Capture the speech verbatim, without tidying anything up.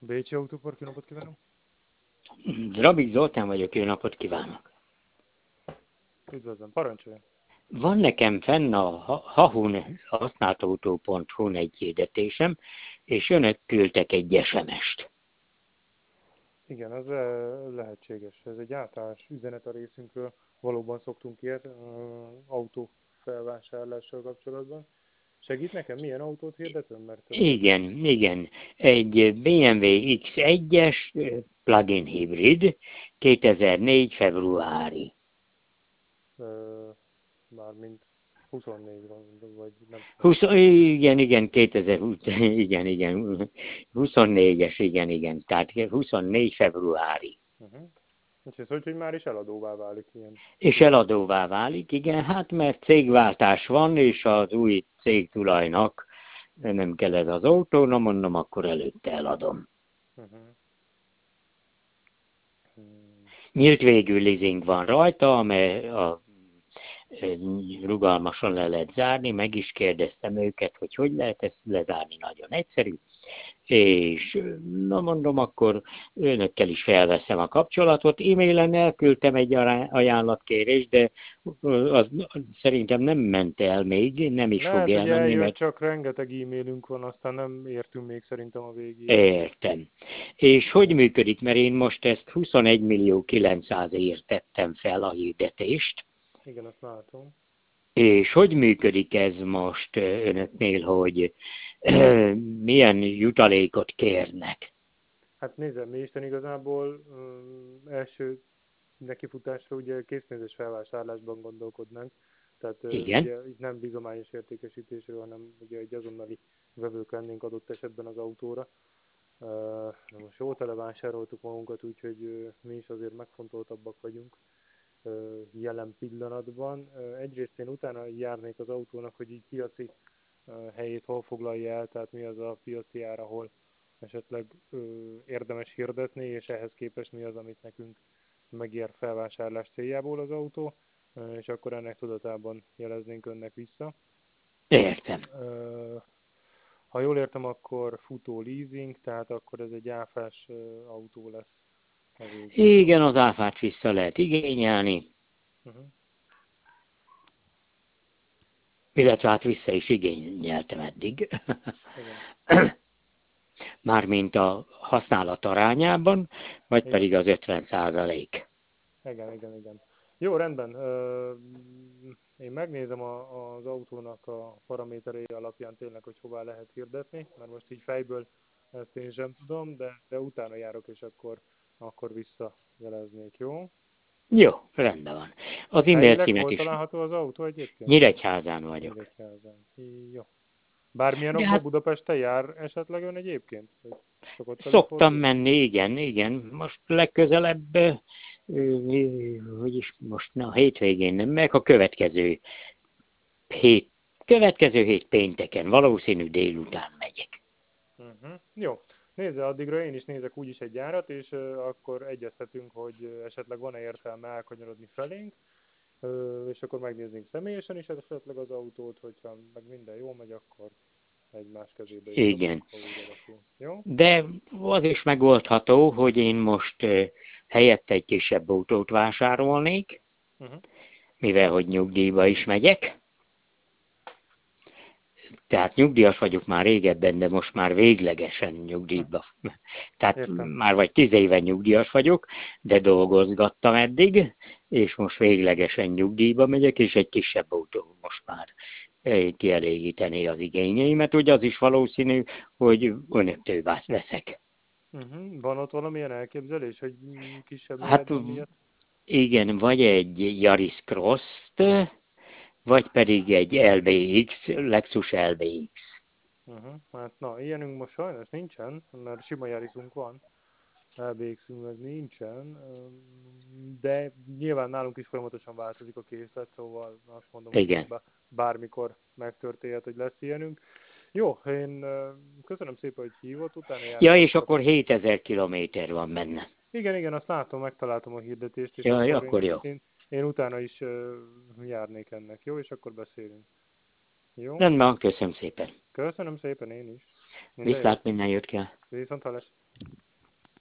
Bécsi Autópark, jó napot kívánok! Drabik Zoltán vagyok, jó napot kívánok! Üdvözlöm, parancsoljon! Van nekem fenn a hahun használtautó pont hu-n egy hirdetésem, és önök küldtek egy es em est. Igen, ez eh, lehetséges. Ez egy általános üzenet a részünkről. Valóban szoktunk ilyet uh, autó felvásárlással kapcsolatban. Segít nekem, milyen autót hirdetőm? Mert ez Igen, igen. Egy bé em vé iksz egyes plug-in hibrid, kétezer-négy februári. uh, mármint huszonnégy vagy nem tudom. húsz, igen, igen, kétezer-húsz, igen, igen, huszonnégyes, igen, igen, tehát huszonnégy februári. Uh-huh. És ez hogy, hogy már is eladóvá válik ilyen És pillanat. eladóvá válik, igen, hát mert cégváltás van, és az új cégtulajnak nem kell ez az autó, na mondom, akkor előtte eladom. Uh-huh. Hmm. Nyílt végű leasing van rajta, amely a rugalmasan le lehet zárni, meg is kérdeztem őket, hogy hogy lehet ezt lezárni, nagyon egyszerű, és na mondom, akkor önökkel is felveszem a kapcsolatot. E-mailen elküldtem egy ajánlatkérést, de az szerintem nem ment el még, nem is fog Lehet, hogy elmenni, eljött, mert csak rengeteg e-mailünk van, aztán nem értünk még szerintem a végére. értem. És hogy működik, mert én most ezt huszonegy millió kilencszázért tettem fel a hirdetést, Igen, azt látom. és hogy működik ez most önöknél, hogy milyen jutalékot kérnek? Hát nézem, mi Isten igazából um, első nekifutásra ugye készpénzes felvásárlásban gondolkodnánk, tehát uh, Igen, ugye itt nem bizományos értékesítésről, hanem ugye egy azonnali vevők lennénk adott esetben az autóra. Uh, na most jó tele vásároltuk magunkat, úgyhogy uh, mi is azért megfontoltabbak vagyunk uh, jelen pillanatban. Uh, egyrészt én utána járnék az autónak, hogy így piaci uh, helyét hol foglalja el, tehát mi az a piaci ár, ahol esetleg ö, érdemes hirdetni, és ehhez képest mi az, amit nekünk megér felvásárlás céljából az autó, ö, és akkor ennek tudatában jeleznénk önnek vissza. értem. Ö, ha jól értem, akkor futó leasing, tehát akkor ez egy áfás ö, autó lesz a végén, jó? Igen, az áfát vissza lehet igényelni, Uh-huh. illetve hát vissza is igényeltem eddig. Igen. Mármint a használat arányában, vagy Igen. pedig az ötven százalék. Igen, igen, igen. Jó, rendben. Ö, én megnézem a, az autónak a paraméterei alapján tényleg, hogy hová lehet hirdetni, mert most így fejből ezt én sem tudom, de, de utána járok, és akkor, akkor visszajeleznék, jó? Jó, rendben van. Az e-mail Helyileg címet hol is található az autó egyébként? Nyíregyházán vagyok. Nyíregyházán. Jó. Bármilyen De okból hát Budapesten jár esetleg ön egyébként? Vagy szokott szoktam előfordulni? menni, igen, igen. Most legközelebb, ö, ö, hogy is most, na, hétvégén nem, meg a következő hét, következő hét pénteken, valószínű délután megyek. Uh-huh. Jó. Nézze, addigra én is nézek úgyis egy járat, és uh, akkor egyeztetünk, hogy uh, esetleg van-e értelme elkanyarodni felénk, uh, és akkor megnézzünk személyesen is esetleg az autót, hogyha meg minden jól megy, akkor egymás kezébe is Igen. kapunk, ha úgy alakul. Jó? De az is megoldható, hogy én most ö, helyette egy kisebb autót vásárolnék, Uh-huh. mivel hogy nyugdíjba is megyek. Tehát nyugdíjas vagyok már régebben, de most már véglegesen Uh-huh. nyugdíjba. Tehát Értem. már vagy tíz éve nyugdíjas vagyok, de dolgozgattam eddig, és most véglegesen nyugdíjba megyek, és egy kisebb autó most már kielégíteni az igényeimet. Ugye az is valószínű, hogy önöktől veszek. Uh-huh. Van ott valamilyen elképzelés, hogy mm, kisebb Hát méretben miért? igen, vagy egy Yaris Cross-t, vagy pedig egy el bé iksz, Lexus el bé iksz. Uh-huh. Hát na, ilyenünk most sajnos nincsen, mert sima Yarisunk van. el bé iksz-ünk meg nincsen, de nyilván nálunk is folyamatosan változik a készlet, szóval azt mondom, hogy Igen. bármikor megtörténhet, hogy lesz ilyenünk. Jó, én köszönöm szépen, hogy hívott, utána járok Ja, és akkor. akkor hétezer kilométer van benne. Igen, igen, azt látom, megtaláltam a hirdetést, és Jaj, akkor akkor én, jó. én, én utána is uh, járnék ennek, jó? És akkor beszélünk. Jó? Rendben, köszönöm szépen. Köszönöm szépen én is. Minden jót. Viszlát, minden jót kell. Viszont hallás.